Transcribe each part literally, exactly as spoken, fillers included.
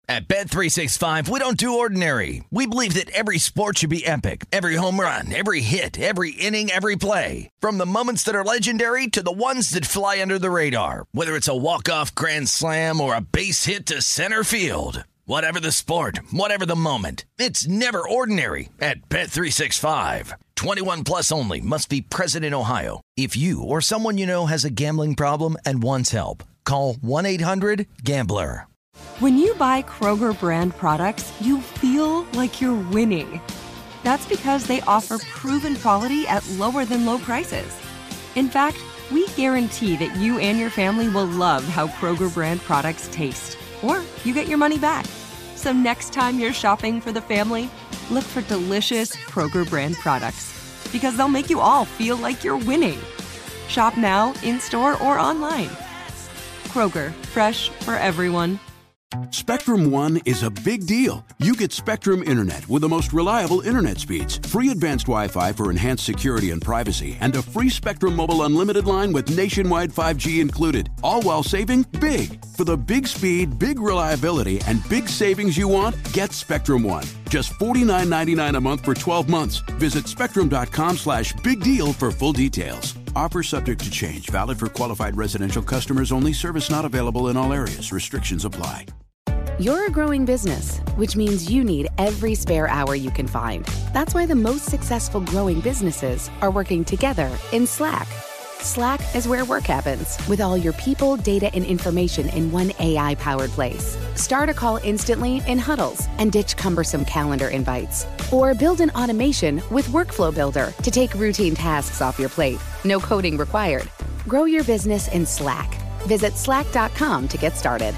At Bet three sixty-five, we don't do ordinary. We believe that every sport should be epic. Every home run, every hit, every inning, every play. From the moments that are legendary to the ones that fly under the radar. Whether it's a walk-off grand slam or a base hit to center field. Whatever the sport, whatever the moment. It's never ordinary at Bet three sixty-five. twenty-one plus only. Must be present in Ohio. If you or someone you know has a gambling problem and wants help, call one eight hundred gambler. When you buy Kroger brand products, you feel like you're winning. That's because they offer proven quality at lower than low prices. In fact, we guarantee that you and your family will love how Kroger brand products taste, or you get your money back. So next time you're shopping for the family, look for delicious Kroger brand products, because they'll make you all feel like you're winning. Shop now, in-store, or online. Kroger, fresh for everyone. Spectrum One is a big deal. You get Spectrum Internet with the most reliable internet speeds, free advanced Wi-Fi for enhanced security and privacy, and a free Spectrum Mobile Unlimited line with nationwide five G included, all while saving big. For the big speed, big reliability, and big savings you want, get Spectrum One. Just forty-nine ninety-nine a month for twelve months. Visit spectrum.com slash big deal for full details. Offer subject to change. Valid for qualified residential customers only. Service not available in all areas. Restrictions apply. You're a growing business, which means you need every spare hour you can find. That's why the most successful growing businesses are working together in Slack. Slack is where work happens, with all your people, data, and information in one A I-powered place. Start a call instantly in huddles and ditch cumbersome calendar invites. Or build an automation with Workflow Builder to take routine tasks off your plate. No coding required. Grow your business in Slack. Visit slack dot com to get started.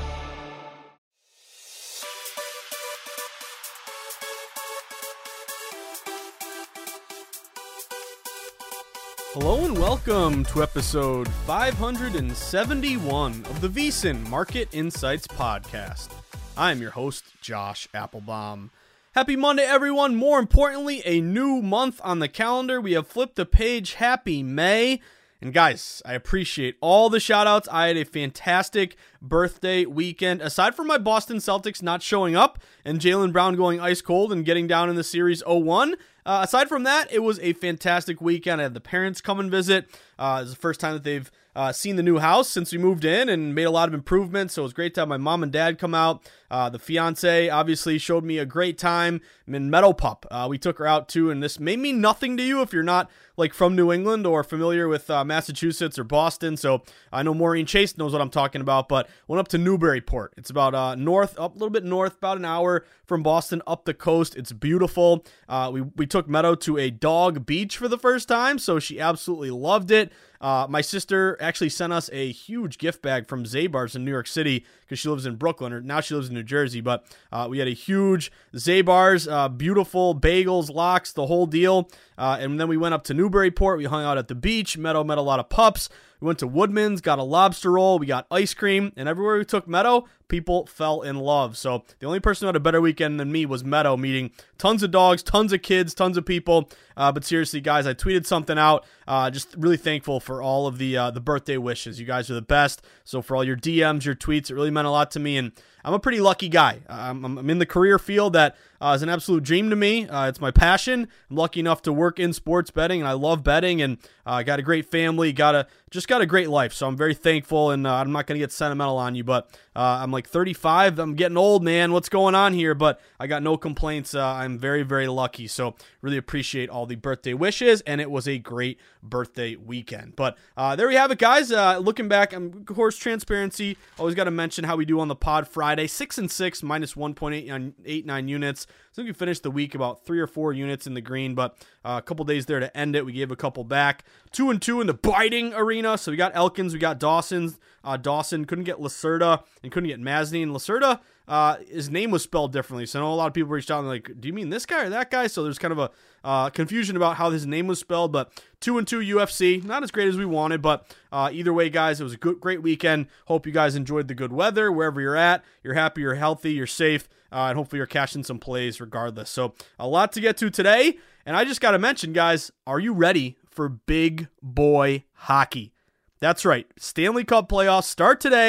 Hello and welcome to episode five hundred seventy-one of the VSiN Market Insights Podcast. I'm your host, Josh Applebaum. Happy Monday, everyone. More importantly, a new month on the calendar. We have flipped a page. Happy May. And guys, I appreciate all the shout outs. I had a fantastic birthday weekend. Aside from my Boston Celtics not showing up and Jaylen Brown going ice cold and getting down in the series oh one, uh, aside from that, it was a fantastic weekend. I had the parents come and visit. Uh, it was the first time that they've uh, seen the new house since we moved in and made a lot of improvements. So it was great to have my mom and dad come out. Uh, the fiance obviously showed me a great time. In Meadow Pup, uh, we took her out too, and this may mean nothing to you if you're not like from New England or familiar with uh, Massachusetts or Boston. So I know Maureen Chase knows what I'm talking about, but went up to Newburyport. It's about uh, north, up a little bit north, about an hour from Boston up the coast. It's beautiful. Uh, we, we took Meadow to a dog beach for the first time, so she absolutely loved it. Uh, my sister actually sent us a huge gift bag from Zabar's in New York City because she lives in Brooklyn, or now she lives in New Jersey, but uh, we had a huge Zabar's, uh, beautiful bagels, lox, the whole deal. Uh, and then we went up to Newburyport. We hung out at the beach. Meadow met a lot of pups. We went to Woodman's, got a lobster roll. We got ice cream. And everywhere we took Meadow, people fell in love. So the only person who had a better weekend than me was Meadow, meeting tons of dogs, tons of kids, tons of people. Uh, but seriously, guys, I tweeted something out. Uh, just really thankful for all of the uh, the birthday wishes. You guys are the best. So for all your D Ms, your tweets, it really meant a lot to me. And I'm a pretty lucky guy. I'm, I'm in the career field that uh, is an absolute dream to me. Uh, it's my passion. I'm lucky enough to work in sports betting, and I love betting. And I uh, got a great family, got a just got a great life. So I'm very thankful. And uh, I'm not going to get sentimental on you, but uh, I'm like thirty-five. I'm getting old, man. What's going on here? But I got no complaints. Uh, I'm very, very lucky. So really appreciate all the birthday wishes, and it was a great birthday weekend. But uh, there we have it, guys. Uh, looking back, um, of course, transparency. Always got to mention how we do on the pod Friday. Six and six, minus one point eight nine units. I think we finished the week about three or four units in the green, but uh, a couple days there to end it. We gave a couple back. Two and two in the biting arena. So we got Elkins, we got Dawson's. Uh, Dawson couldn't get Lacerda and couldn't get Masney. And Lacerda, uh, his name was spelled differently. So I know a lot of people reached out and like, do you mean this guy or that guy? So there's kind of a uh, confusion about how his name was spelled. But two and two U F C, not as great as we wanted, but uh, either way, guys, it was a good, great weekend. Hope you guys enjoyed the good weather wherever you're at. You're happy, you're healthy, you're safe, uh, and hopefully you're cashing some plays regardless. So a lot to get to today, and I just got to mention, guys, are you ready for big boy hockey? That's right. Stanley Cup playoffs start today.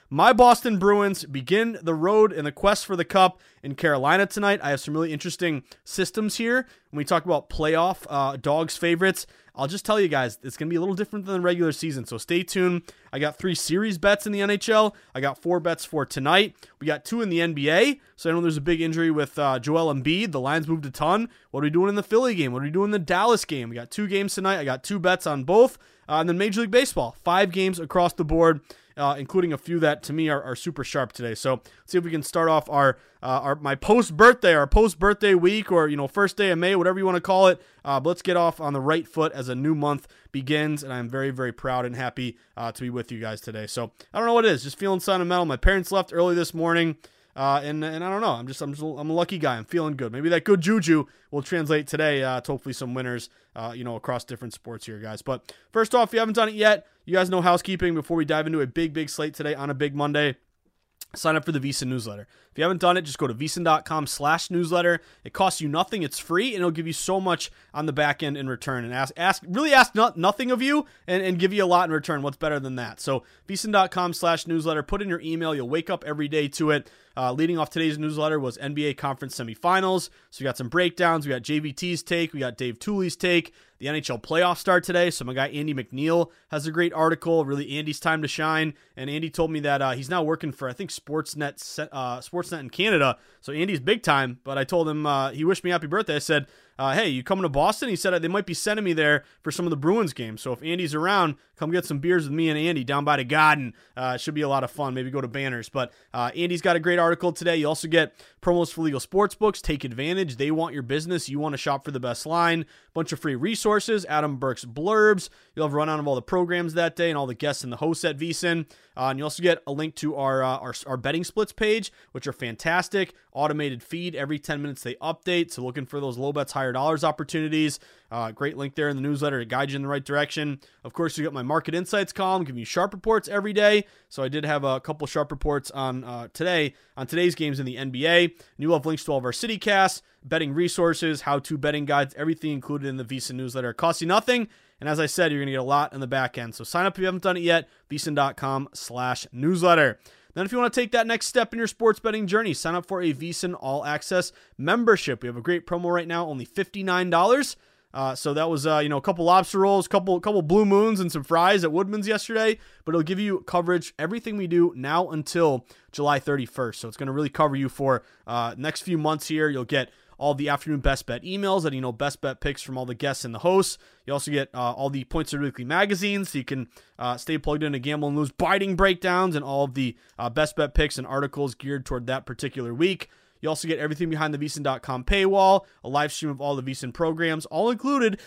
my Boston Bruins begin the road in the quest for the cup in Carolina tonight. I have some really interesting systems here. When we talk about playoff uh, dogs favorites, I'll just tell you guys, it's going to be a little different than the regular season, so stay tuned. I got three series bets in the N H L. I got four bets for tonight. We got two in the N B A, so I know there's a big injury with uh, Joel Embiid. The line's moved a ton. What are we doing in the Philly game? What are we doing in the Dallas game? We got two games tonight. I got two bets on both. Uh, and then Major League Baseball, five games across the board, uh, including a few that to me are, are super sharp today. So let's see if we can start off our uh, our my post birthday, our post birthday week, or you know first day of May, whatever you want to call it. Uh, but let's get off on the right foot as a new month begins, and I'm very very proud and happy uh, to be with you guys today. So I don't know what it is, just feeling sentimental. My parents left early this morning. Uh, and and I don't know. I'm just I'm just I'm a lucky guy. I'm feeling good. Maybe that good juju will translate today uh, to hopefully some winners. Uh, you know, across different sports here, guys. But first off, if you haven't done it yet, you guys know housekeeping. Before we dive into a big big slate today on a big Monday, sign up for the VSiN newsletter. If you haven't done it, just go to VSiN.com slash newsletter. It costs you nothing. It's free, and it'll give you so much on the back end in return. And ask, ask, really ask not, nothing of you and, and give you a lot in return. What's better than that? So VSiN.com slash newsletter. Put in your email. You'll wake up every day to it. Uh, leading off today's newsletter was N B A Conference Semifinals. So we got some breakdowns. We got J V T's take. We got Dave Tooley's take. The N H L playoffs start today. So my guy Andy McNeil has a great article. Really, Andy's time to shine. And Andy told me that uh, he's now working for, I think, Sportsnet, uh, Sportsnet in Canada. So Andy's big time. But I told him, uh, he wished me happy birthday. I said, uh, hey, you coming to Boston? He said they might be sending me there for some of the Bruins games. So if Andy's around, come get some beers with me and Andy down by the Garden. Uh, it should be a lot of fun. Maybe go to Banners. But uh, Andy's got a great article today. You also get promos for legal sports books. Take advantage. They want your business. You want to shop for the best line. Bunch of free resources. Adam Burke's blurbs. You'll have a rundown of all the programs that day and all the guests and the hosts at VSiN. Uh, and you also get a link to our, uh, our our betting splits page, which are fantastic. Automated feed. Every ten minutes they update. So looking for those low bets, higher dollars opportunities. Uh, great link there in the newsletter to guide you in the right direction. Of course, you got my market insights column, giving you sharp reports every day. So I did have a couple sharp reports on uh, today, on today's games in the N B A. And you'll have links to all of our city casts, betting resources, how-to betting guides, everything included in the VSiN newsletter. It costs you nothing. And as I said, you're going to get a lot in the back end. So sign up if you haven't done it yet, VSiN.com slash newsletter. Then if you want to take that next step in your sports betting journey, sign up for a VSiN All Access membership. We have a great promo right now, only fifty-nine dollars. Uh, so that was, uh, you know, a couple lobster rolls, couple couple Blue Moons, and some fries at Woodman's yesterday. But it'll give you coverage, everything we do now until July thirty-first. So it's going to really cover you for uh, next few months here. You'll get all the afternoon best bet emails and, you know, best bet picks from all the guests and the hosts. You also get uh, all the Points of Weekly magazines, so you can uh, stay plugged into Gamble and Lose biting breakdowns and all of the uh, best bet picks and articles geared toward that particular week. You also get everything behind the V S I N dot com paywall, a live stream of all the VSiN programs, all included.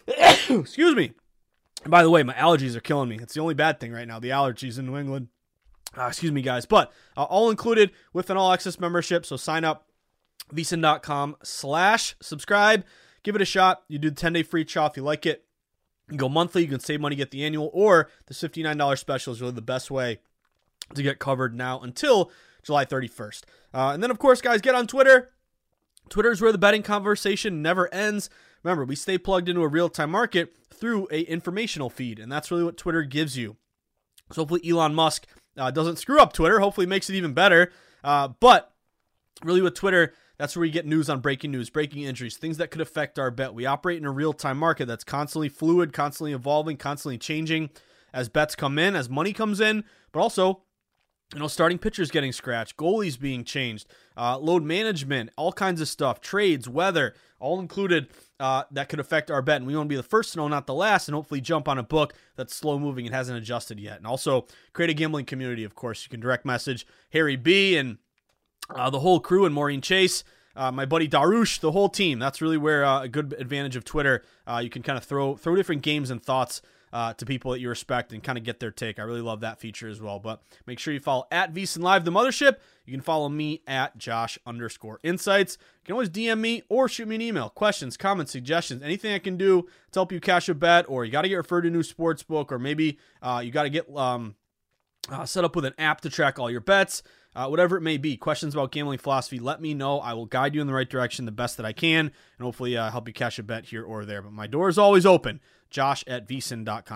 Excuse me. And by the way, my allergies are killing me. It's the only bad thing right now, the allergies in New England. Uh, excuse me, guys. But uh, all included with an all-access membership, so sign up. VSiN.com slash subscribe. Give it a shot. You do the ten-day free trial if you like it. You can go monthly. You can save money, get the annual, or the fifty-nine dollars special is really the best way to get covered now until July thirty-first. Uh, and then, of course, guys, get on Twitter. Twitter is where the betting conversation never ends. Remember, we stay plugged into a real-time market through a informational feed, and that's really what Twitter gives you. So hopefully Elon Musk uh, doesn't screw up Twitter. Hopefully it makes it even better. Uh, but really with Twitter, that's where we get news on breaking news, breaking injuries, things that could affect our bet. We operate in a real-time market that's constantly fluid, constantly evolving, constantly changing as bets come in, as money comes in, but also, you know, starting pitchers getting scratched, goalies being changed, uh, load management, all kinds of stuff, trades, weather, all included uh, that could affect our bet. And we want to be the first to know, not the last, and hopefully jump on a book that's slow-moving and hasn't adjusted yet. And also create a gambling community, of course. You can direct message Harry B. and Uh, the whole crew and Maureen Chase, uh, my buddy Darush, the whole team. That's really where uh, a good advantage of Twitter. Uh, you can kind of throw throw different games and thoughts uh, to people that you respect and kind of get their take. I really love that feature as well. But make sure you follow at VSiN Live, the mothership. You can follow me at Josh underscore Insights. You can always D M me or shoot me an email. Questions, comments, suggestions, anything I can do to help you cash a bet, or you got to get referred to a new sports book, or maybe uh, you got to get um, uh, set up with an app to track all your bets. Uh, whatever it may be, questions about gambling philosophy, let me know. I will guide you in the right direction the best that I can, and hopefully uh, help you cash a bet here or there. But my door is always open, josh at V S I N dot com.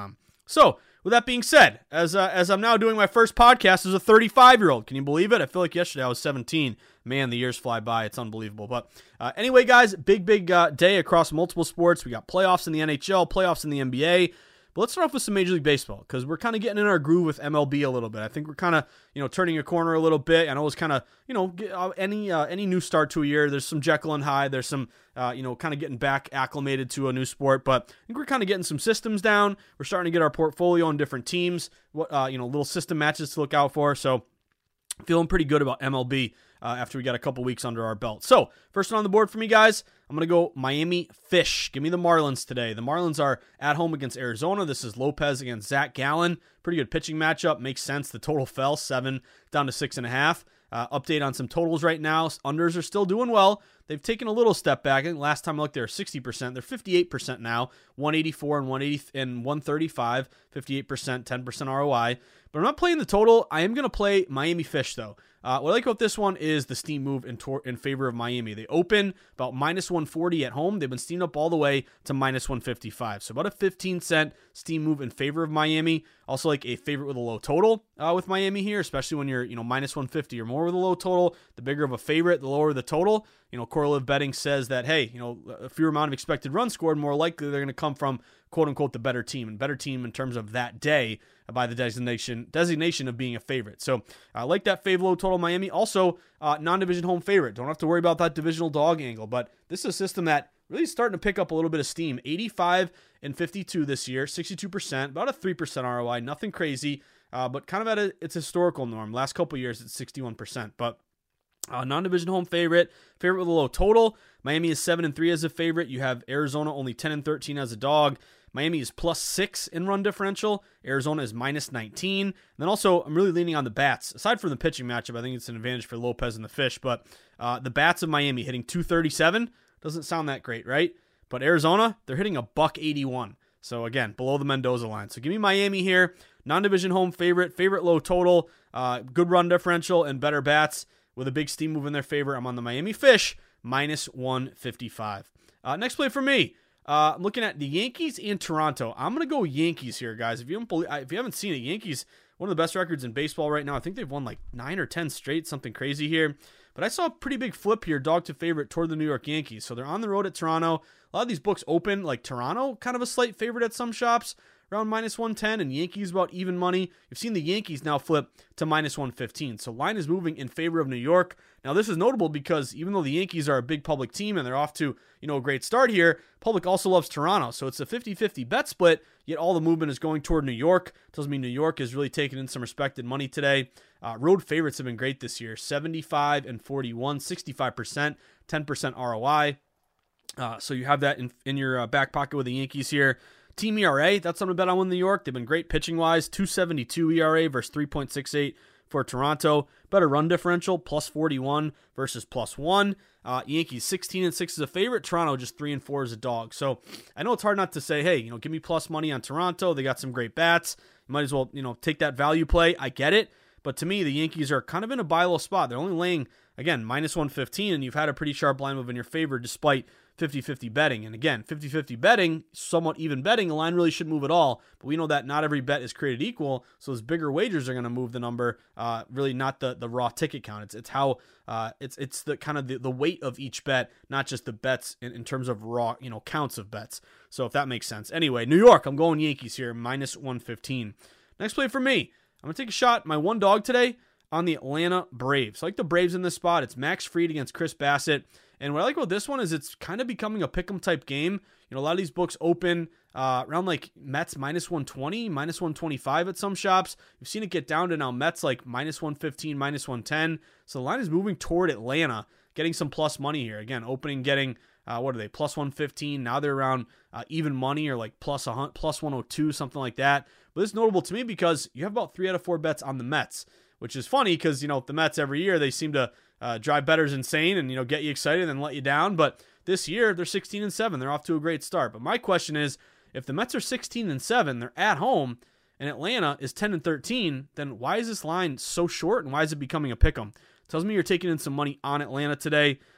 So, with that being said, as uh, as I'm now doing my first podcast as a thirty-five-year-old, can you believe it? I feel like yesterday I was seventeen. Man, the years fly by. It's unbelievable. But uh, anyway, guys, big, big uh, day across multiple sports. We got playoffs in the N H L, playoffs in the N B A. But let's start off with some Major League Baseball because we're kind of getting in our groove with M L B a little bit. I think we're kind of, you know, turning a corner a little bit. I know it's kind of, you know, uh, any uh, any new start to a year, there's some Jekyll and Hyde. There's some, uh, you know, kind of getting back acclimated to a new sport. But I think we're kind of getting some systems down. We're starting to get our portfolio on different teams, what uh, you know, little system matches to look out for. So feeling pretty good about M L B. Uh, after we got a couple weeks under our belt. So, first one on the board for me, guys, I'm going to go Miami Fish. Give me the Marlins today. The Marlins are at home against Arizona. This is Lopez against Zach Gallen. Pretty good pitching matchup. Makes sense. The total fell seven down to six and a half. Uh, update on some totals right now. Unders are still doing well. They've taken a little step back. I think last time I looked, they were sixty percent. They're fifty-eight percent now. one eighty-four and one eighty and one thirty-five. fifty-eight percent, ten percent R O I. But I'm not playing the total. I am going to play Miami Fish, though. Uh, what I like about this one is the steam move in, tor- in favor of Miami. They open about minus one forty at home. They've been steamed up all the way to minus one fifty-five. So about a fifteen cent steam move in favor of Miami. Also like a favorite with a low total uh, with Miami here, especially when you're, you know, minus one fifty or more with a low total. The bigger of a favorite, the lower the total. You know, correlative betting says that, hey, you know, a fewer amount of expected runs scored, more likely they're going to come from, quote unquote, the better team, and better team in terms of that day by the designation designation of being a favorite. So I like that fave low total Miami. Also, uh, non-division home favorite. Don't have to worry about that divisional dog angle, but this is a system that really is starting to pick up a little bit of steam. eighty-five and fifty-two this year, sixty-two percent, about a three percent R O I, nothing crazy, uh, but kind of at a, its historical norm. Last couple of years, it's sixty-one percent, but Uh, non-division home favorite, favorite with a low total. Miami is seven and three as a favorite. You have Arizona only ten and thirteen as a dog. Miami is plus six in run differential. Arizona is minus nineteen. And then also, I'm really leaning on the bats. Aside from the pitching matchup, I think it's an advantage for Lopez and the Fish. But uh, the bats of Miami hitting two thirty-seven doesn't sound that great, right? But Arizona, they're hitting a buck eighty-one. So again, below the Mendoza line. So give me Miami here. Non-division home favorite, favorite low total, uh, good run differential, and better bats. With a big steam move in their favor, I'm on the Miami Fish, minus one fifty-five. Uh, next play for me, uh, I'm looking at the Yankees and Toronto. I'm going to go Yankees here, guys. If you, don't believe, if you haven't seen it, Yankees, one of the best records in baseball right now. I think they've won like nine or ten straight, something crazy here. But I saw a pretty big flip here, dog to favorite toward the New York Yankees. So they're on the road at Toronto. A lot of these books open like Toronto, kind of a slight favorite at some shops, around minus one ten, and Yankees about even money. You've seen the Yankees now flip to minus one fifteen. So line is moving in favor of New York. Now this is notable because even though the Yankees are a big public team and they're off to, you know, a great start here, public also loves Toronto. So it's a fifty-fifty bet split, yet all the movement is going toward New York. Tells me New York is really taking in some respected money today. Uh, road favorites have been great this year, seventy-five and forty-one, sixty-five percent, ten percent R O I. Uh, so you have that in, in your uh, back pocket with the Yankees here. Team E R A, that's something to bet on with New York. They've been great pitching-wise, two seventy-two E R A versus three point six eight for Toronto. Better run differential, plus forty-one versus plus one. Uh, Yankees sixteen and six is a favorite. Toronto just three and four as a dog. So I know it's hard not to say, hey, you know, give me plus money on Toronto. They got some great bats. You might as well, you know, take that value play. I get it. But to me, the Yankees are kind of in a buy low spot. They're only laying, again, minus one fifteen, and you've had a pretty sharp line move in your favor despite fifty-fifty betting. And again, fifty-fifty betting, somewhat even betting, a line really should move at all. But we know that not every bet is created equal, so those bigger wagers are going to move the number, uh, really not the, the raw ticket count. It's it's how, uh, it's it's the kind of the, the weight of each bet, not just the bets in, in terms of raw, you know, counts of bets. So if that makes sense. Anyway, New York, I'm going Yankees here, minus one fifteen. Next play for me, I'm going to take a shot, my one dog today, on the Atlanta Braves. I like the Braves in this spot. It's Max Fried against Chris Bassett. And what I like about this one is it's kind of becoming a pick'em type game. You know, a lot of these books open uh, around like Mets minus one twenty, minus one twenty-five at some shops. You've seen it get down to now Mets like minus one fifteen, minus one ten. So the line is moving toward Atlanta, getting some plus money here. Again, opening getting, uh, what are they, plus one fifteen. Now they're around uh, even money or like plus, a, plus one oh two, something like that. But this is notable to me because you have about three out of four bets on the Mets, which is funny because, you know, the Mets every year, they seem to uh, drive bettors insane and, you know, get you excited and then let you down. But this year, they're sixteen and seven. They're off to a great start. But my question is, if the Mets are sixteen and seven, they're at home, and Atlanta is ten and thirteen, then why is this line so short and why is it becoming a pick'em? Tells me you're taking in some money on Atlanta today.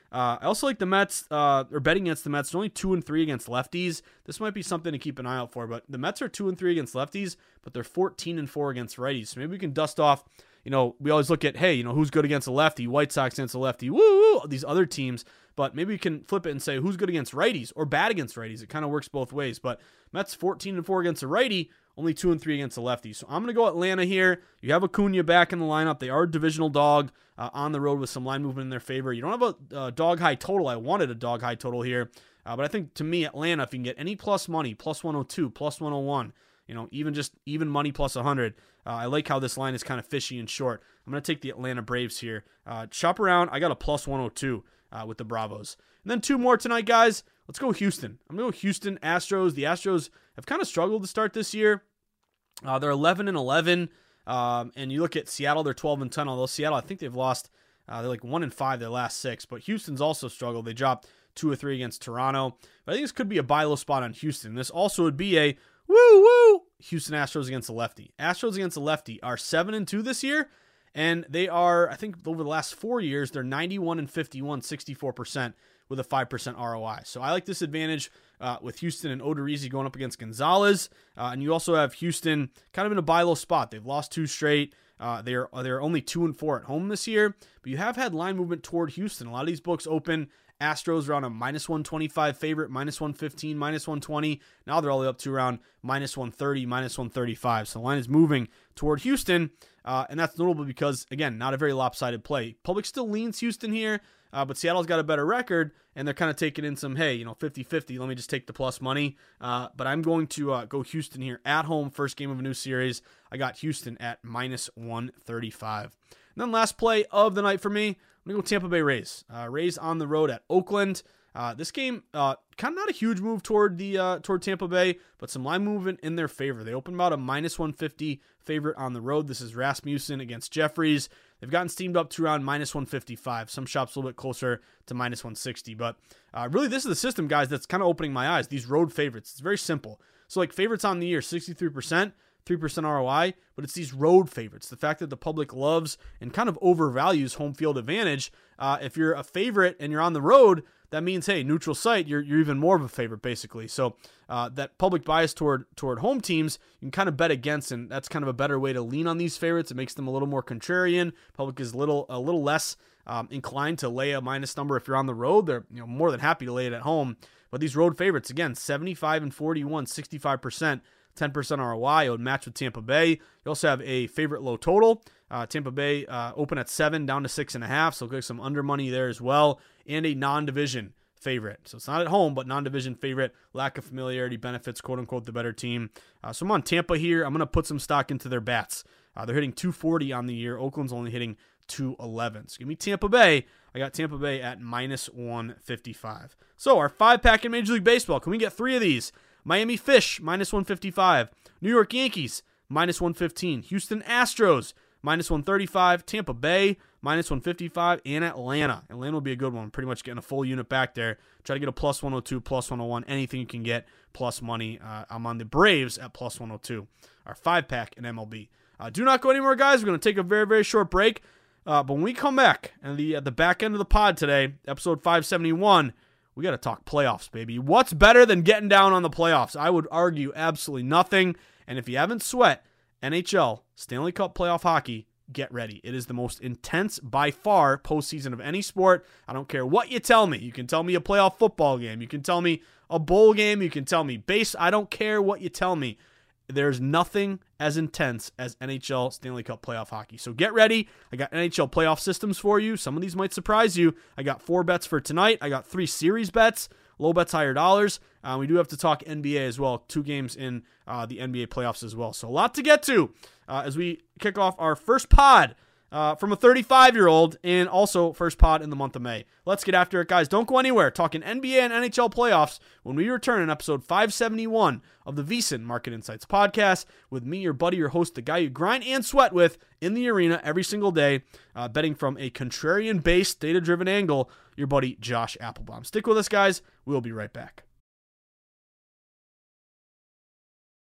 Uh, I also like the Mets, uh, or betting against the Mets. They're only two and three against lefties. This might be something to keep an eye out for, but the Mets are two and three against lefties, but they're fourteen and four against righties. So maybe we can dust off, you know, we always look at, hey, you know, who's good against a lefty? White Sox against a lefty, woo, woo, these other teams. But maybe we can flip it and say who's good against righties or bad against righties. It kind of works both ways. But Mets fourteen and four against a righty, only two and three against a lefty. So I'm going to go Atlanta here. You have Acuna back in the lineup. They are a divisional dog uh, on the road with some line movement in their favor. You don't have a uh, dog high total. I wanted a dog high total here. Uh, but I think to me, Atlanta, if you can get any plus money, plus one oh two, plus one oh one, you know, even just even money plus one hundred, uh, I like how this line is kind of fishy and short. I'm going to take the Atlanta Braves here. Uh, shop around. I got a plus one oh two uh, with the Bravos. And then two more tonight, guys. Let's go Houston. I'm going to go Houston Astros. The Astros have kind of struggled to start this year. Uh, they're eleven and eleven. Um, and you look at Seattle, they're twelve and ten. Although Seattle, I think they've lost, uh, they're like one and five their last six. But Houston's also struggled. They dropped two or three against Toronto. But I think this could be a buy low spot on Houston. This also would be a woo woo Houston Astros against the lefty. Astros against the lefty are seven and two this year. And they are, I think over the last four years, they're ninety-one and fifty-one, sixty-four percent with a five percent R O I. So I like this advantage uh, with Houston and Odorizzi going up against Gonzalez. Uh, and you also have Houston kind of in a buy low spot. They've lost two straight. Uh, they're they're only two and four at home this year. But you have had line movement toward Houston. A lot of these books open Astros around a minus one twenty-five favorite, minus one fifteen, minus one twenty. Now they're all the way up to around minus one thirty, minus one thirty-five. So the line is moving toward Houston. Uh, and that's notable because, again, not a very lopsided play. Public still leans Houston here, uh, but Seattle's got a better record, and they're kind of taking in some, hey, you know, fifty-fifty. Let me just take the plus money. Uh, but I'm going to uh, go Houston here at home, first game of a new series. I got Houston at minus one thirty-five. And then last play of the night for me, I'm going to go Tampa Bay Rays. Uh, Rays on the road at Oakland. Uh, this game, uh, kind of not a huge move toward the uh, toward Tampa Bay, but some line movement in their favor. They open about a minus one fifty favorite on the road. This is Rasmussen against Jeffries. They've gotten steamed up to around minus one fifty-five. Some shops a little bit closer to minus one sixty. But uh, really, this is the system, guys, that's kind of opening my eyes. These road favorites. It's very simple. So, like, favorites on the year, sixty-three percent. three percent R O I, but it's these road favorites. The fact that the public loves and kind of overvalues home field advantage. Uh, if you're a favorite and you're on the road, that means, hey, neutral site, you're you're even more of a favorite, basically. So uh, that public bias toward toward home teams, you can kind of bet against, and that's kind of a better way to lean on these favorites. It makes them a little more contrarian. Public is a little a little less um, inclined to lay a minus number if you're on the road. They're you know more than happy to lay it at home. But these road favorites, again, seventy-five and forty-one, sixty-five percent. ten percent R O I. It would match with Tampa Bay. You also have a favorite low total. Uh, Tampa Bay uh, open at seven, down to six and a half. So get some under money there as well. And a non-division favorite. So it's not at home, but non-division favorite. Lack of familiarity benefits, quote unquote, the better team. Uh, so I'm on Tampa here. I'm going to put some stock into their bats. Uh, they're hitting two forty on the year. Oakland's only hitting two eleven. So give me Tampa Bay. I got Tampa Bay at minus one fifty-five. So our five pack in Major League Baseball. Can we get three of these? Miami Fish, minus one fifty-five. New York Yankees, minus one fifteen. Houston Astros, minus one thirty-five. Tampa Bay, minus one fifty-five. And Atlanta. Atlanta will be a good one. Pretty much getting a full unit back there. Try to get a plus one oh two, plus one oh one. Anything you can get, plus money. Uh, I'm on the Braves at plus one oh two. Our five pack in M L B. Uh, do not go anywhere, guys. We're going to take a very, very short break. Uh, but when we come back, and the at the back end of the pod today, episode five seventy-one, we got to talk playoffs, baby. What's better than getting down on the playoffs? I would argue absolutely nothing. And if you haven't sweat N H L, Stanley Cup playoff hockey, get ready. It is the most intense, by far, postseason of any sport. I don't care what you tell me. You can tell me a playoff football game. You can tell me a bowl game. You can tell me base. I don't care what you tell me. There's nothing as intense as N H L Stanley Cup playoff hockey. So get ready. I got N H L playoff systems for you. Some of these might surprise you. I got four bets for tonight. I got three series bets, low bets, higher dollars. Uh, we do have to talk N B A as well. Two games in uh, the N B A playoffs as well. So a lot to get to uh, as we kick off our first pod uh, from a thirty-five-year-old and also first pod in the month of May. Let's get after it, guys. Don't go anywhere. Talking N B A and N H L playoffs when we return in episode five seventy-one of the VSiN Market Insights podcast with me, your buddy, your host, the guy you grind and sweat with in the arena every single day, uh, betting from a contrarian-based, data-driven angle, your buddy Josh Applebaum. Stick with us, guys. We'll be right back.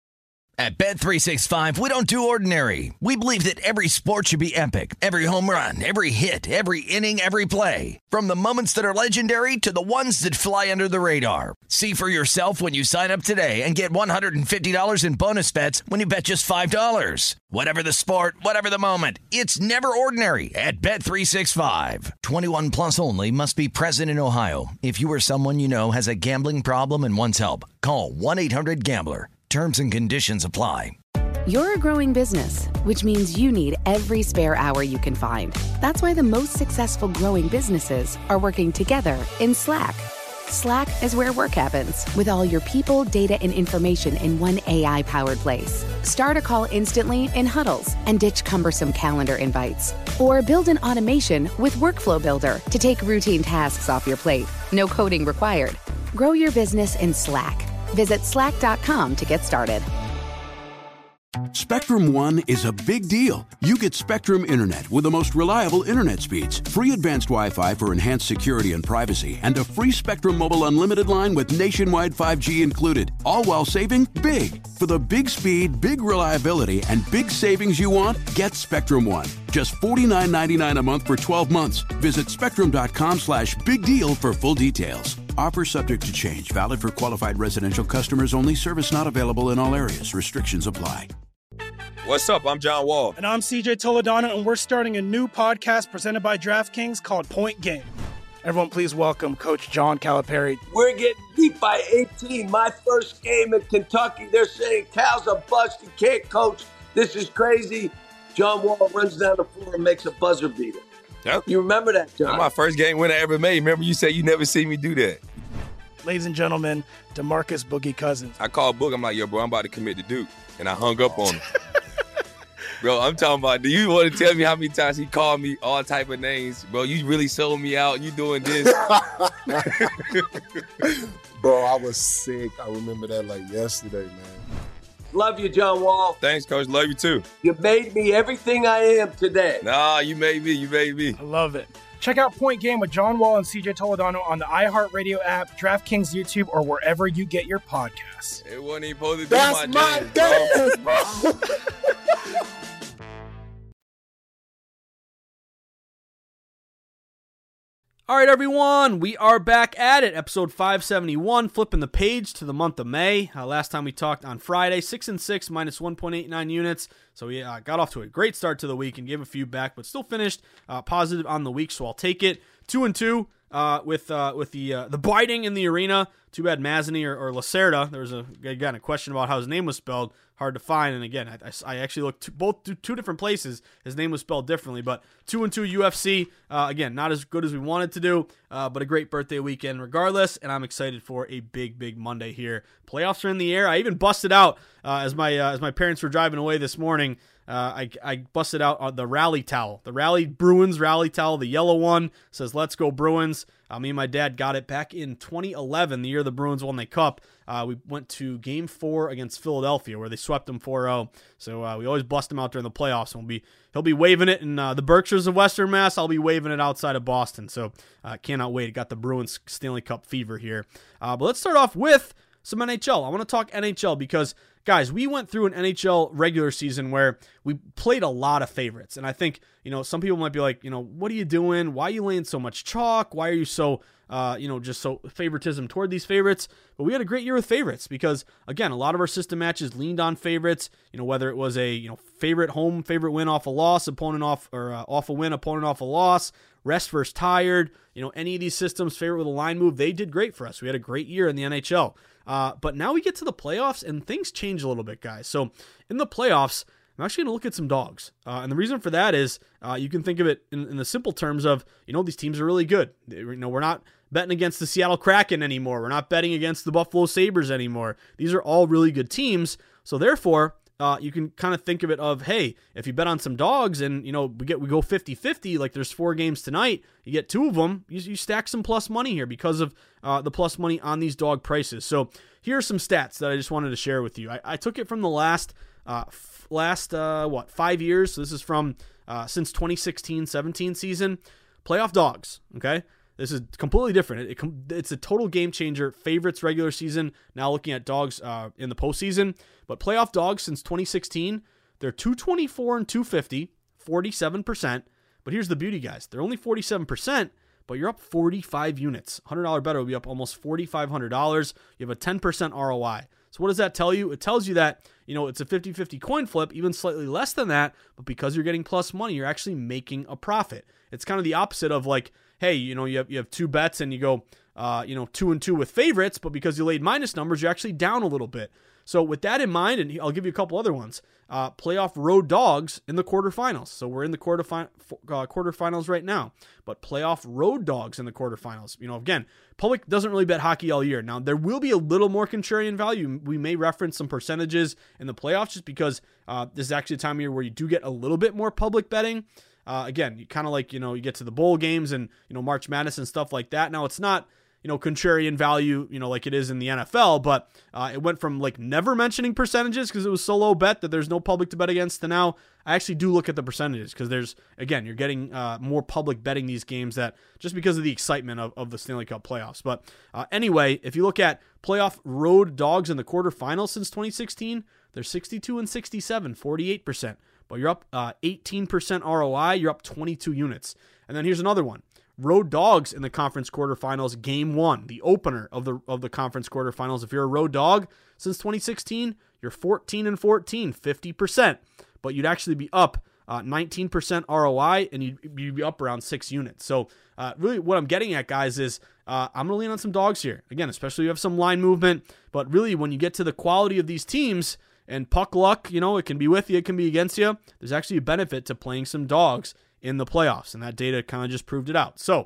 At Bet three sixty-five, we don't do ordinary. We believe that every sport should be epic. Every home run, every hit, every inning, every play. From the moments that are legendary to the ones that fly under the radar. See for yourself when you sign up today and get one hundred fifty dollars in bonus bets when you bet just five dollars. Whatever the sport, whatever the moment, it's never ordinary at Bet three sixty-five. twenty-one plus only. Must be present in Ohio. If you or someone you know has a gambling problem and wants help, call one eight hundred gambler. Terms and conditions apply. You're a growing business, which means you need every spare hour you can find. That's why the most successful growing businesses are working together in Slack. Slack is where work happens, with all your people, data, and information in one A I-powered place. Start a call instantly in huddles and ditch cumbersome calendar invites. Or build an automation with Workflow Builder to take routine tasks off your plate. No coding required. Grow your business in Slack. Visit slack dot com to get started. Spectrum One is a big deal. You get Spectrum Internet with the most reliable internet speeds, free advanced Wi-Fi for enhanced security and privacy, and a free Spectrum Mobile unlimited line with nationwide five G included, all while saving big. For the big speed, big reliability, and big savings you want, get Spectrum One. Just forty-nine ninety-nine a month for twelve months. Visit spectrum.com slash big deal for full details. Offer subject to change. Valid for qualified residential customers only. Service not available in all areas. Restrictions apply. What's up? I'm John Wall. And I'm C J Toledano, and we're starting a new podcast presented by DraftKings called Point Game. Everyone, please welcome Coach John Calipari. We're getting beat by eighteen. My first game in Kentucky, they're saying Cal's a bust. He can't coach. This is crazy. John Wall runs down the floor and makes a buzzer beater. Yep. You remember that, John? That's my first game winner I ever made. Remember you said you never see me do that. Ladies and gentlemen, DeMarcus Boogie Cousins. I called Book. I'm like, yo, bro, I'm about to commit to Duke. And I hung up on him. Bro, I'm talking about, do you want to tell me how many times he called me all type of names? Bro, you really sold me out. You doing this. Bro, I was sick. I remember that like yesterday, man. Love you, John Wall. Thanks, Coach. Love you, too. You made me everything I am today. Nah, you made me. You made me. I love it. Check out Point Game with John Wall and C J Toledano on the iHeartRadio app, DraftKings YouTube, or wherever you get your podcasts. It wasn't even supposed to be That's my, my dance, dance, bro. All right, everyone, we are back at it. Episode five seventy-one, flipping the page to the month of May. Uh, last time we talked on Friday, six and six minus one point eight nine units. So we uh, got off to a great start to the week and gave a few back, but still finished uh, positive on the week. So I'll take it. Two and two uh, with uh, with the uh, the biting in the arena. Too bad Mazzini or, or Lacerda. There was a again a question about how his name was spelled. Hard to find. And again, I, I actually looked to both to two different places. His name was spelled differently, but two and two U F C. Uh, again, not as good as we wanted to do, uh, but a great birthday weekend regardless. And I'm excited for a big, big Monday here. Playoffs are in the air. I even busted out uh, as my uh, as my parents were driving away this morning. Uh, I, I busted out uh, the rally towel, the Rally Bruins rally towel, the yellow one. Says, let's go Bruins. Uh, me and my dad got it back in twenty eleven, the year the Bruins won the Cup. Uh, we went to game four against Philadelphia where they swept them four oh. So uh, we always bust them out during the playoffs. We'll be, he'll be waving it in uh, the Berkshires of Western Mass. I'll be waving it outside of Boston. So uh, cannot wait. Got the Bruins Stanley Cup fever here. Uh, but let's start off with some N H L. I want to talk N H L because, guys, we went through an N H L regular season where we played a lot of favorites. And I think, you know, some people might be like, you know, what are you doing? Why are you laying so much chalk? Why are you so, uh, you know, just so favoritism toward these favorites? But we had a great year with favorites because, again, a lot of our system matches leaned on favorites, you know, whether it was a, you know, favorite home, favorite win off a loss, opponent off, or uh, off a win, opponent off a loss, rest versus tired, you know, any of these systems, favorite with a line move, they did great for us. We had a great year in the N H L. Uh, but now we get to the playoffs and things change a little bit, guys. So in the playoffs, I'm actually going to look at some dogs. Uh, and the reason for that is uh, you can think of it in, in the simple terms of, you know, these teams are really good. They, you know, we're not betting against the Seattle Kraken anymore. We're not betting against the Buffalo Sabres anymore. These are all really good teams. So therefore, Uh, you can kind of think of it of, hey, if you bet on some dogs and, you know, we get we go fifty-fifty, like there's four games tonight, you get two of them, you, you stack some plus money here because of uh, the plus money on these dog prices. So here are some stats that I just wanted to share with you. I, I took it from the last, uh, f- last uh, what, five years. So this is from uh, since twenty sixteen seventeen season. Playoff dogs, okay? This is completely different. It, it, it's a total game changer. Favorites regular season, now looking at dogs uh, in the postseason. But playoff dogs since twenty sixteen, they're two twenty-four and two fifty, forty-seven percent. But here's the beauty, guys. They're only forty-seven percent, but you're up forty-five units. one hundred dollars bet will be up almost four thousand five hundred dollars. You have a ten percent R O I. So what does that tell you? It tells you that, you know, it's a fifty-fifty coin flip, even slightly less than that, but because you're getting plus money, you're actually making a profit. It's kind of the opposite of like, hey, you know, you have you have two bets and you go, uh, you know, two and two with favorites, but because you laid minus numbers, you're actually down a little bit. So with that in mind, and I'll give you a couple other ones, uh, playoff road dogs in the quarterfinals. So we're in the quarterfi- uh, quarterfinals right now, but playoff road dogs in the quarterfinals. You know, again, public doesn't really bet hockey all year. Now, there will be a little more contrarian value. We may reference some percentages in the playoffs just because uh, this is actually a time of year where you do get a little bit more public betting. Uh, again, you kind of like, you know, you get to the bowl games and, you know, March Madness and stuff like that. Now, it's not, you know, contrarian value, you know, like it is in the N F L, but uh, it went from like never mentioning percentages because it was so low bet that there's no public to bet against to now I actually do look at the percentages because there's, again, you're getting uh, more public betting these games that just because of the excitement of, of the Stanley Cup playoffs. But uh, anyway, if you look at playoff road dogs in the quarterfinals since twenty sixteen, they're sixty-two and sixty-seven, forty-eight percent. But you're up uh, eighteen percent R O I, you're up twenty-two units. And then here's another one. Road dogs in the conference quarterfinals, game one, the opener of the of the conference quarterfinals. If you're a road dog since twenty sixteen, you're fourteen and fourteen, fifty percent. But you'd actually be up uh, nineteen percent R O I, and you'd, you'd be up around six units. So uh, really what I'm getting at, guys, is uh, I'm going to lean on some dogs here. Again, especially if you have some line movement. But really, when you get to the quality of these teams and puck luck, you know, it can be with you, it can be against you. There's actually a benefit to playing some dogs in the playoffs, and that data kind of just proved it out. So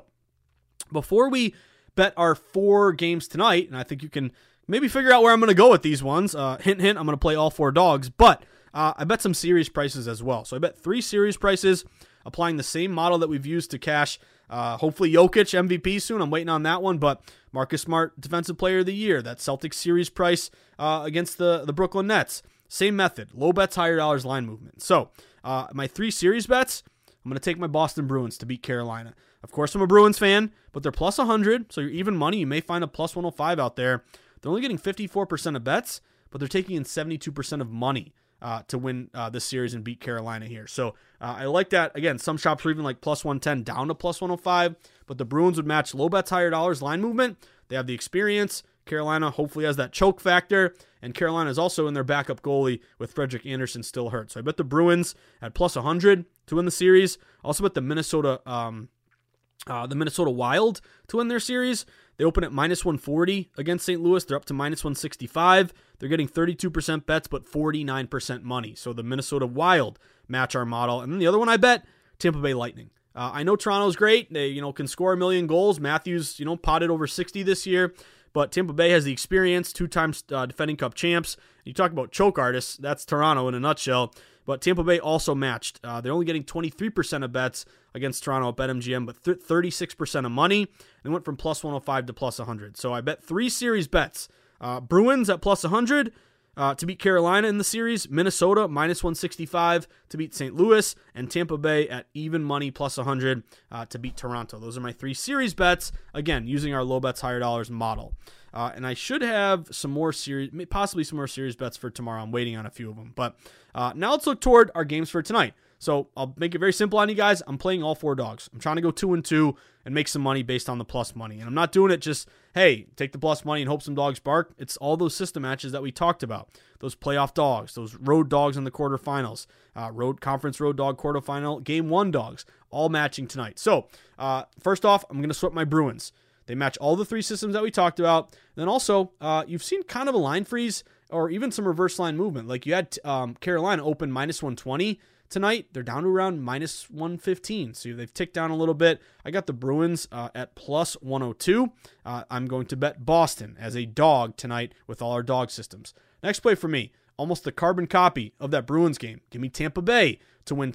before we bet our four games tonight, and I think you can maybe figure out where I'm going to go with these ones, uh, hint, hint, I'm going to play all four dogs, but uh, I bet some series prices as well. So I bet three series prices, applying the same model that we've used to cash, uh, hopefully Jokic M V P soon. I'm waiting on that one, but Marcus Smart Defensive Player of the Year, that Celtics series price uh, against the, the Brooklyn Nets. Same method, low bets, higher dollars, line movement. So uh, my three series bets, I'm going to take my Boston Bruins to beat Carolina. Of course, I'm a Bruins fan, but they're plus one hundred, so you're even money. You may find a plus one oh five out there. They're only getting fifty-four percent of bets, but they're taking in seventy-two percent of money uh, to win uh, this series and beat Carolina here. So uh, I like that. Again, some shops are even like plus one ten down to plus one oh five, but the Bruins would match low bets, higher dollars, line movement. They have the experience. Carolina hopefully has that choke factor, and Carolina is also in their backup goalie with Frederick Anderson still hurt. So I bet the Bruins at plus one hundred to win the series. Also bet the Minnesota um, uh, the Minnesota Wild to win their series. They open at minus one forty against Saint Louis. They're up to minus one sixty-five. They're getting thirty-two percent bets, but forty-nine percent money. So the Minnesota Wild match our model. And then the other one I bet, Tampa Bay Lightning. Uh, I know Toronto's great. They, you know, can score a million goals. Matthews, you know, potted over sixty this year. But Tampa Bay has the experience, two times uh, defending Cup champs. You talk about choke artists, that's Toronto in a nutshell. But Tampa Bay also matched. Uh, they're only getting twenty-three percent of bets against Toronto at BetMGM, but th- thirty-six percent of money. They went from plus one oh five to plus one hundred. So I bet three series bets. Uh, Bruins at plus one hundred uh, to beat Carolina in the series. Minnesota minus one sixty-five to beat Saint Louis. And Tampa Bay at even money plus one hundred uh, to beat Toronto. Those are my three series bets. Again, using our low bets, higher dollars model. Uh, and I should have some more series, possibly some more series bets for tomorrow. I'm waiting on a few of them. But uh, now let's look toward our games for tonight. So I'll make it very simple on you guys. I'm playing all four dogs. I'm trying to go two and two and make some money based on the plus money. And I'm not doing it just, hey, take the plus money and hope some dogs bark. It's all those system matches that we talked about. Those playoff dogs, those road dogs in the quarterfinals, uh, road conference road dog quarterfinal, game one dogs, all matching tonight. So uh, first off, I'm going to swap my Bruins. They match all the three systems that we talked about. Then also, uh, you've seen kind of a line freeze or even some reverse line movement. Like you had um, Carolina open minus one twenty tonight. They're down to around minus one fifteen. So they've ticked down a little bit. I got the Bruins uh, at plus one oh two. Uh, I'm going to bet Boston as a dog tonight with all our dog systems. Next play for me, almost the carbon copy of that Bruins game. Give me Tampa Bay to win tonight.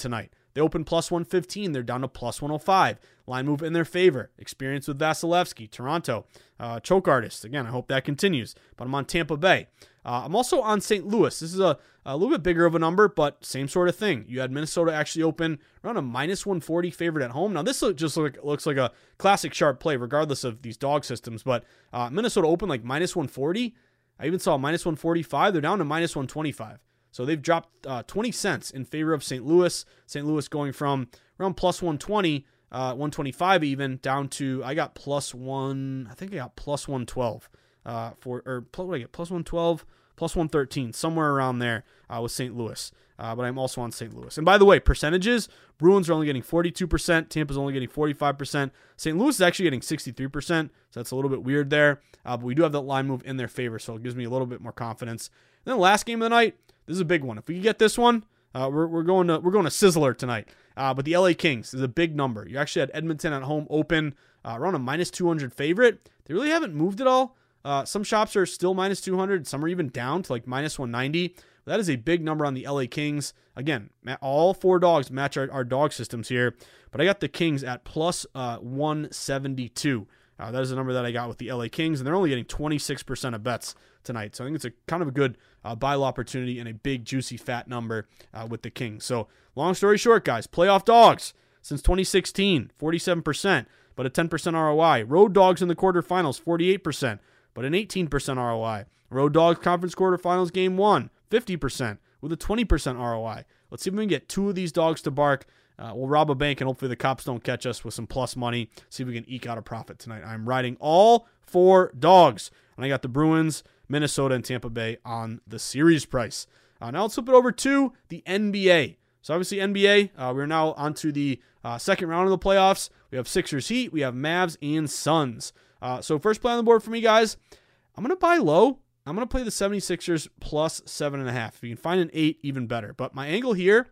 They open plus one fifteen. They're down to plus one oh five. Line move in their favor. Experience with Vasilevsky, Toronto. Uh, choke artist. Again, I hope that continues. But I'm on Tampa Bay. Uh, I'm also on Saint Louis. This is a, a little bit bigger of a number, but same sort of thing. You had Minnesota actually open around a minus one forty favorite at home. Now, this look, just look, looks like a classic sharp play, regardless of these dog systems. But uh, Minnesota opened like minus one forty. I even saw minus one forty-five. They're down to minus one twenty-five. So they've dropped uh, twenty cents in favor of Saint Louis. Saint Louis going from around plus one twenty, uh, one twenty-five even, down to, I got plus one, I think I got plus one twelve. Uh, for or what did I get? Plus one twelve, plus one thirteen, somewhere around there uh, with Saint Louis. Uh, but I'm also on Saint Louis. And by the way, percentages, Bruins are only getting forty-two percent. Tampa's only getting forty-five percent. Saint Louis is actually getting sixty-three percent. So that's a little bit weird there. Uh, but we do have that line move in their favor, so it gives me a little bit more confidence. And then the last game of the night, this is a big one. If we can get this one, uh, we're we're going to we're going to Sizzler tonight. Uh, but the L A Kings is a big number. You actually had Edmonton at home open uh, around a minus two hundred favorite. They really haven't moved at all. Uh, some shops are still minus two hundred. Some are even down to like minus one ninety. That is a big number on the L A Kings. Again, all four dogs match our, our dog systems here. But I got the Kings at plus uh, one seventy-two. Uh, that is the number that I got with the L A Kings. And they're only getting twenty-six percent of bets tonight. So I think it's a kind of a good uh, buy low opportunity and a big, juicy, fat number uh, with the Kings. So long story short, guys, playoff dogs since twenty sixteen, forty-seven percent, but a ten percent R O I. Road dogs in the quarterfinals, forty-eight percent. But an eighteen percent R O I. Road Dogs Conference Quarterfinals Game one, fifty percent with a twenty percent R O I. Let's see if we can get two of these dogs to bark. Uh, we'll rob a bank and hopefully the cops don't catch us with some plus money. See if we can eke out a profit tonight. I'm riding all four dogs. And I got the Bruins, Minnesota, and Tampa Bay on the series price. Uh, now let's flip it over to the N B A. So obviously N B A, uh, we're now on to the uh, second round of the playoffs. We have Sixers Heat, we have Mavs and Suns. Uh, so first play on the board for me, guys, I'm going to buy low. I'm going to play the seventy-sixers plus seven and a half. If you can find an eight, even better. But my angle here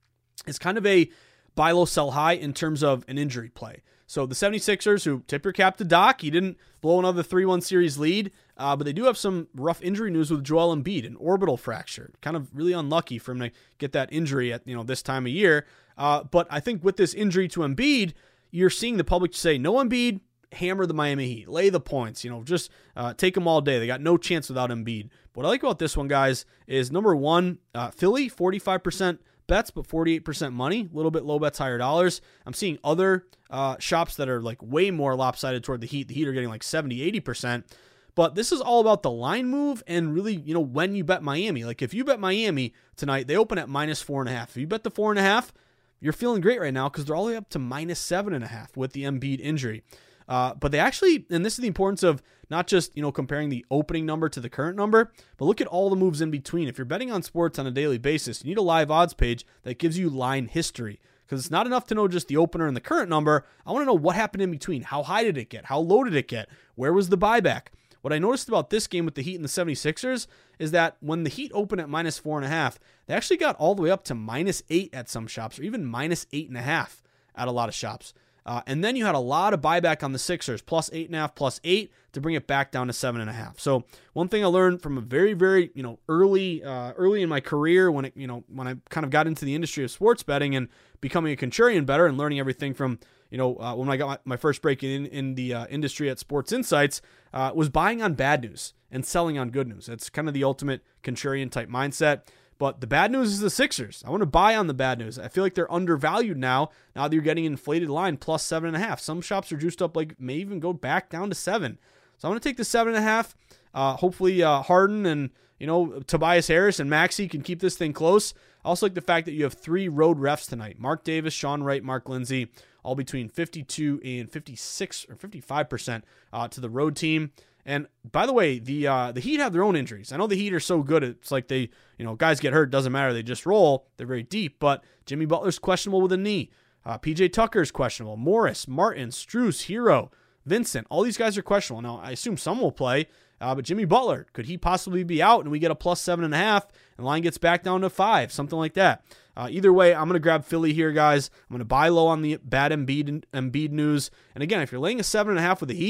is kind of a buy low, sell high in terms of an injury play. So the seventy-sixers, who tip your cap to Doc, he didn't blow another three one series lead, uh, but they do have some rough injury news with Joel Embiid, an orbital fracture. Kind of really unlucky for him to get that injury at you know this time of year. Uh, but I think with this injury to Embiid, you're seeing the public say, no Embiid, hammer the Miami Heat, lay the points, you know, just uh, take them all day. They got no chance without Embiid. What I like about this one, guys, is number one, uh, Philly, forty-five percent bets, but forty-eight percent money, a little bit low bets, higher dollars. I'm seeing other uh, shops that are like way more lopsided toward the Heat. The Heat are getting like seventy, eighty percent. But this is all about the line move and really, you know, when you bet Miami. Like if you bet Miami tonight, they open at minus four and a half. If you bet the four and a half, you're feeling great right now because they're all the way up to minus seven and a half with the Embiid injury. Uh, but they actually, and this is the importance of not just, you know, comparing the opening number to the current number, but look at all the moves in between. If you're betting on sports on a daily basis, you need a live odds page that gives you line history, because it's not enough to know just the opener and the current number. I want to know what happened in between. How high did it get? How low did it get? Where was the buyback? What I noticed about this game with the Heat and the seventy-sixers is that when the Heat opened at minus four and a half, they actually got all the way up to minus eight at some shops, or even minus eight and a half at a lot of shops. Uh, and then you had a lot of buyback on the Sixers, plus eight and a half, plus eight to bring it back down to seven and a half. So one thing I learned from a very, very, you know, early, uh, early in my career when it, you know, when I kind of got into the industry of sports betting and becoming a contrarian bettor and learning everything from, you know, uh, when I got my, my first break in in the uh, industry at Sports Insights, uh, was buying on bad news and selling on good news. It's kind of the ultimate contrarian type mindset. But the bad news is the Sixers. I want to buy on the bad news. I feel like they're undervalued now. Now that you're getting an inflated line plus seven and a half. Some shops are juiced up, like may even go back down to seven. So I'm going to take the seven and a half. Uh, hopefully uh, Harden and you know Tobias Harris and Maxey can keep this thing close. I also like the fact that you have three road refs tonight: Mark Davis, Sean Wright, Mark Lindsay, all between fifty-two and fifty-six or fifty-five percent uh, to the road team. And by the way, the uh, the Heat have their own injuries. I know the Heat are so good. It's like they, you know, guys get hurt, doesn't matter. They just roll. They're very deep. But Jimmy Butler's questionable with a knee. Uh, P J Tucker's questionable. Morris, Martin, Strus, Hero, Vincent. All these guys are questionable. Now, I assume some will play. Uh, but Jimmy Butler, could he possibly be out and we get a plus seven and a half and line gets back down to five, something like that. Uh, either way, I'm going to grab Philly here, guys. I'm going to buy low on the bad Embiid, Embiid news. And again, if you're laying a seven and a half with the Heat,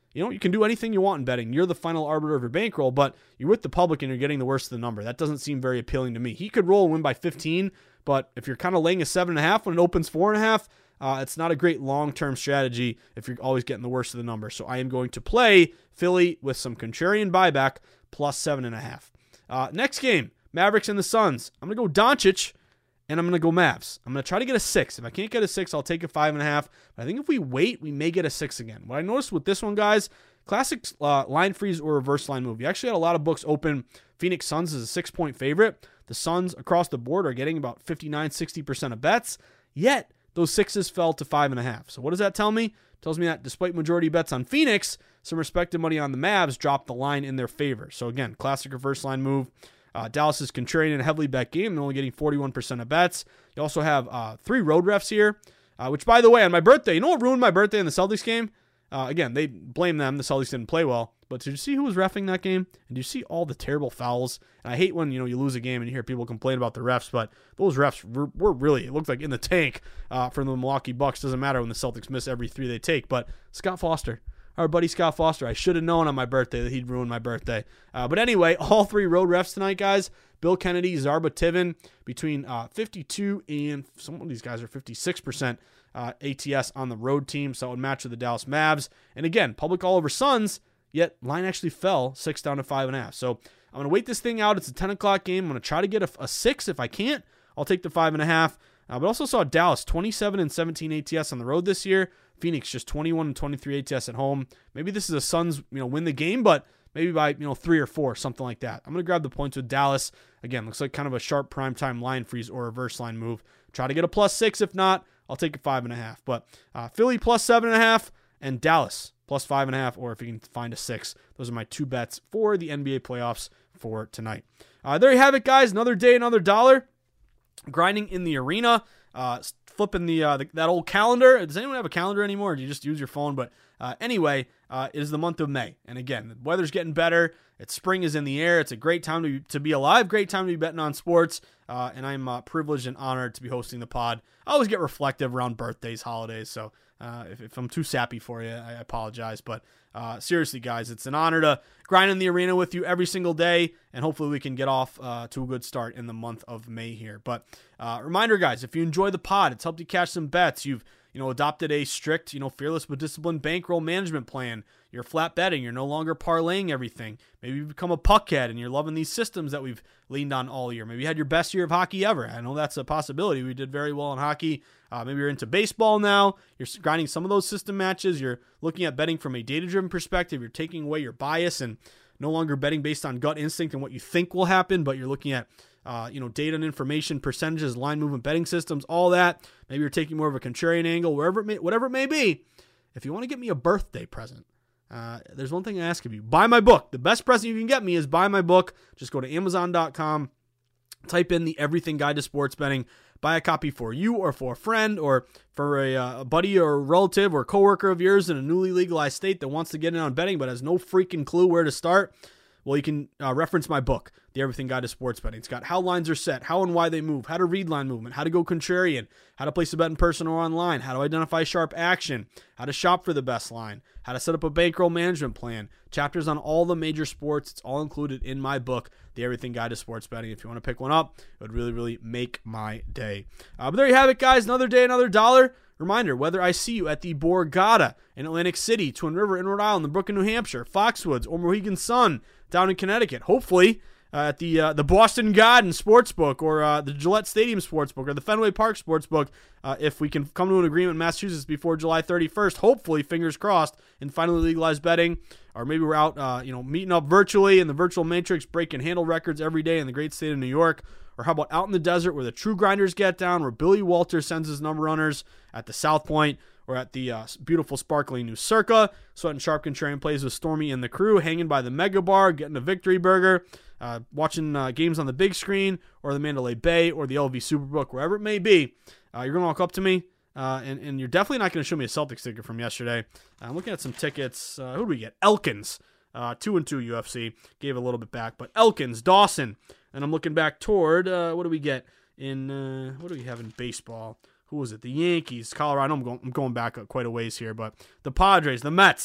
you know, you can do anything you want in betting. You're the final arbiter of your bankroll, but you're with the public and you're getting the worst of the number. That doesn't seem very appealing to me. He could roll and win by fifteen, but if you're kind of laying a seven and a half when it opens four and a half, uh, it's not a great long-term strategy if you're always getting the worst of the number. So I am going to play Philly with some contrarian buyback plus seven and a half. Uh, next game, Mavericks and the Suns. I'm going to go Doncic. And I'm going to go Mavs. I'm going to try to get a six. If I can't get a six, I'll take a five and a half. But I think if we wait, we may get a six again. What I noticed with this one, guys, classic uh, line freeze or reverse line move. You actually had a lot of books open Phoenix Suns as a six-point favorite. The Suns across the board are getting about fifty-nine, sixty percent of bets. Yet, those sixes fell to five and a half. So what does that tell me? It tells me that despite majority bets on Phoenix, some respected money on the Mavs dropped the line in their favor. So again, classic reverse line move. Uh, Dallas is contrarian in a heavily bet game. They're only getting forty-one percent of bets. You also have uh, three road refs here, uh, which, by the way, on my birthday, you know what ruined my birthday in the Celtics game? Uh, again, they blame them. The Celtics didn't play well. But did you see who was reffing that game? And did you see all the terrible fouls? And I hate when, you know, you lose a game and you hear people complain about the refs, but those refs were, were really, it looked like in the tank uh, for the Milwaukee Bucks. Doesn't matter when the Celtics miss every three they take. But Scott Foster, our buddy Scott Foster, I should have known on my birthday that he'd ruin my birthday. Uh, but anyway, all three road refs tonight, guys. Bill Kennedy, Zarba Tiven, between uh, fifty-two and some of these guys are fifty-six percent uh, A T S on the road team, so it would match with the Dallas Mavs. And again, public all over Suns, yet line actually fell six down to five and a half. So I'm going to wait this thing out. It's a ten o'clock game. I'm going to try to get a, a six. If I can't, I'll take the five and a half. Uh, but also saw Dallas twenty-seven and seventeen A T S on the road this year. Phoenix just twenty-one and twenty-three A T S at home. Maybe this is a Suns, you know, win the game, but maybe by, you know, three or four, something like that. I'm going to grab the points with Dallas. Again, looks like kind of a sharp primetime line freeze or reverse line move. Try to get a plus six. If not, I'll take a five and a half. But uh, Philly plus seven and a half and Dallas plus five and a half, or if you can find a six. Those are my two bets for the N B A playoffs for tonight. Uh, there you have it, guys. Another day, another dollar. Grinding in the arena. Uh, flipping the, uh, the that old calendar. Does anyone have a calendar anymore? Or do you just use your phone? But uh, anyway, uh, it is the month of May. And again, the weather's getting better. It's spring is in the air. It's a great time to, to be alive. Great time to be betting on sports. Uh, and I'm uh, privileged and honored to be hosting the pod. I always get reflective around birthdays, holidays. So uh, if, if I'm too sappy for you, I apologize. But uh, seriously, guys, it's an honor to grind in the arena with you every single day. And hopefully we can get off uh, to a good start in the month of May here. But uh, reminder, guys, if you enjoy the pod, it's helped you cash some bets. You've you know, adopted a strict, you know, fearless but disciplined bankroll management plan. You're flat betting. You're no longer parlaying everything. Maybe you've become a puckhead and you're loving these systems that we've leaned on all year. Maybe you had your best year of hockey ever. I know that's a possibility. We did very well in hockey. Uh, maybe you're into baseball now. You're grinding some of those system matches. You're looking at betting from a data-driven perspective. You're taking away your bias and no longer betting based on gut instinct and what you think will happen, but you're looking at Uh, you know, data and information, percentages, line movement, betting systems, all that. Maybe you're taking more of a contrarian angle, wherever it may, whatever it may be. If you want to get me a birthday present, uh, there's one thing I ask of you. Buy my book. The best present you can get me is buy my book. Just go to amazon dot com, type in the Everything Guide to Sports Betting, buy a copy for you or for a friend or for a, uh, a buddy or a relative or a coworker of yours in a newly legalized state that wants to get in on betting but has no freaking clue where to start. Well, you can uh, reference my book, The Everything Guide to Sports Betting. It's got how lines are set, how and why they move, how to read line movement, how to go contrarian, how to place a bet in person or online, how to identify sharp action, how to shop for the best line, how to set up a bankroll management plan, chapters on all the major sports. It's all included in my book, The Everything Guide to Sports Betting. If you want to pick one up, it would really, really make my day. Uh, but there you have it, guys. Another day, another dollar. Reminder, whether I see you at the Borgata in Atlantic City, Twin River in Rhode Island, the Brook in New Hampshire, Foxwoods, or Mohegan Sun down in Connecticut, hopefully uh, at the uh, the Boston Garden Sportsbook or uh, the Gillette Stadium Sportsbook or the Fenway Park Sportsbook, uh, if we can come to an agreement in Massachusetts before July thirty-first, hopefully, fingers crossed, and finally legalize betting. Or maybe we're out uh, you know, meeting up virtually in the virtual matrix, breaking handle records every day in the great state of New York. Or how about out in the desert where the true grinders get down, where Billy Walter sends his number runners at the South Point or at the uh, beautiful, sparkling new Circa. Sweat and Sharp Contrarian plays with Stormy and the crew, hanging by the Mega Bar, getting a victory burger, uh, watching uh, games on the big screen or the Mandalay Bay or the L V Superbook, wherever it may be. Uh, you're going to walk up to me, uh, and, and you're definitely not going to show me a Celtics ticket from yesterday. I'm looking at some tickets. Uh, who do we get? Elkins. Uh, two and two U F C. Gave a little bit back. But Elkins, Dawson. And I'm looking back toward, uh, what do we get in, uh, what do we have in baseball? Who was it? The Yankees, Colorado. I'm going, I'm going back quite a ways here, but the Padres, the Mets.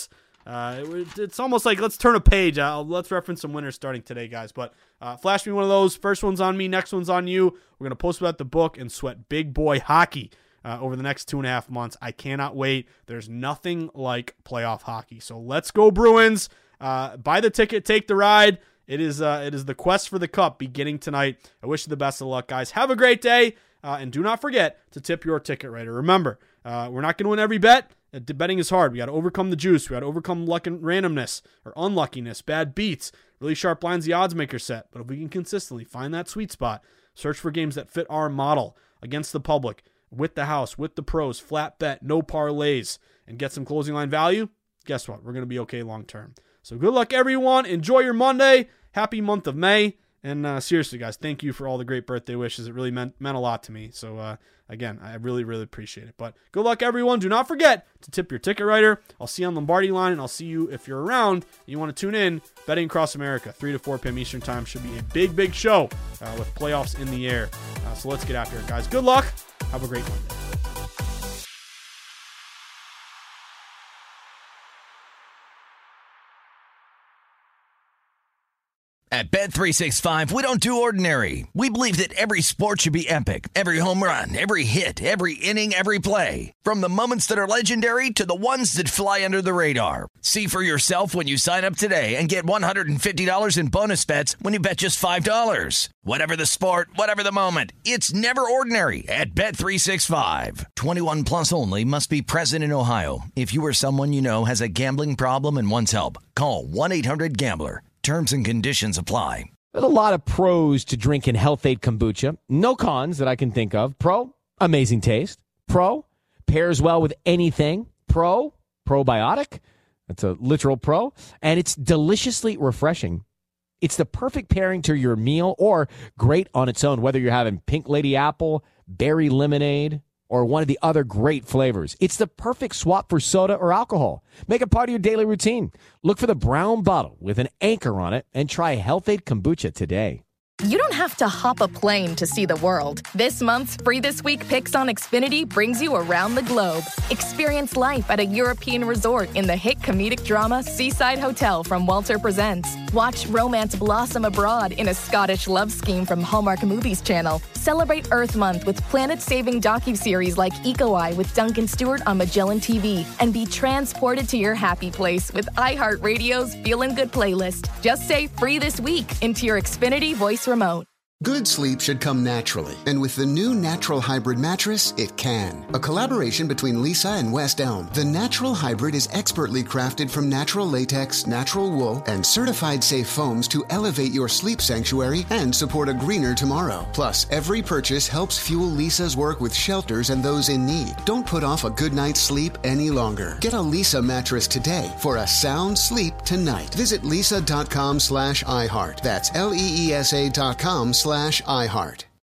Uh, it, it's almost like let's turn a page. Uh, let's reference some winners starting today, guys. But uh, flash me one of those. First one's on me. Next one's on you. We're going to post about the book and sweat big boy hockey uh, over the next two and a half months. I cannot wait. There's nothing like playoff hockey. So let's go Bruins. Uh, buy the ticket, take the ride. It is uh, it is the quest for the cup beginning tonight. I wish you the best of luck, guys. Have a great day. Uh, and do not forget to tip your ticket writer. Remember, uh, we're not going to win every bet. Uh, betting is hard. We got to overcome the juice. We got to overcome luck and randomness or unluckiness, bad beats, really sharp lines the odds maker set. But if we can consistently find that sweet spot, search for games that fit our model against the public, with the house, with the pros, flat bet, no parlays, and get some closing line value, guess what? We're going to be okay long term. So good luck, everyone. Enjoy your Monday. Happy month of May. And uh, seriously, guys, thank you for all the great birthday wishes. It really meant meant a lot to me. So, uh, again, I really, really appreciate it. But good luck, everyone. Do not forget to tip your ticket writer. I'll see you on Lombardi Line, and I'll see you if you're around. You want to tune in. Betting Across America, three to four p.m. Eastern Time. Should be a big, big show uh, with playoffs in the air. Uh, so let's get after it, guys. Good luck. Have a great Monday. At Bet three sixty-five, we don't do ordinary. We believe that every sport should be epic. Every home run, every hit, every inning, every play. From the moments that are legendary to the ones that fly under the radar. See for yourself when you sign up today and get one hundred fifty dollars in bonus bets when you bet just five dollars. Whatever the sport, whatever the moment, it's never ordinary at Bet three sixty-five. twenty-one plus only. Must be present in Ohio. If you or someone you know has a gambling problem and wants help, call one eight hundred gambler. Terms and conditions apply. There's a lot of pros to drinking Health-Ade kombucha. No cons that I can think of. Pro, amazing taste. Pro, pairs well with anything. Pro, probiotic. That's a literal pro. And it's deliciously refreshing. It's the perfect pairing to your meal or great on its own, whether you're having pink lady apple, berry lemonade, or one of the other great flavors. It's the perfect swap for soda or alcohol. Make it part of your daily routine. Look for the brown bottle with an anchor on it and try Health-Ade kombucha today. You don't have to hop a plane to see the world. This month's Free This Week Picks on Xfinity brings you around the globe. Experience life at a European resort in the hit comedic drama Seaside Hotel from Walter Presents. Watch romance blossom abroad in a Scottish love scheme from Hallmark Movies Channel. Celebrate Earth Month with planet-saving docuseries like Eco Eye with Duncan Stewart on Magellan T V. And be transported to your happy place with iHeartRadio's Feelin' Good playlist. Just say Free This Week into your Xfinity voice remote. Good sleep should come naturally, and with the new Natural Hybrid mattress, it can. A collaboration between Lisa and West Elm, the Natural Hybrid is expertly crafted from natural latex, natural wool, and certified safe foams to elevate your sleep sanctuary and support a greener tomorrow. Plus, every purchase helps fuel Lisa's work with shelters and those in need. Don't put off a good night's sleep any longer. Get a Lisa mattress today for a sound sleep tonight. Visit lisa.com slash iHeart. That's L E E S A dot com slash iHeart.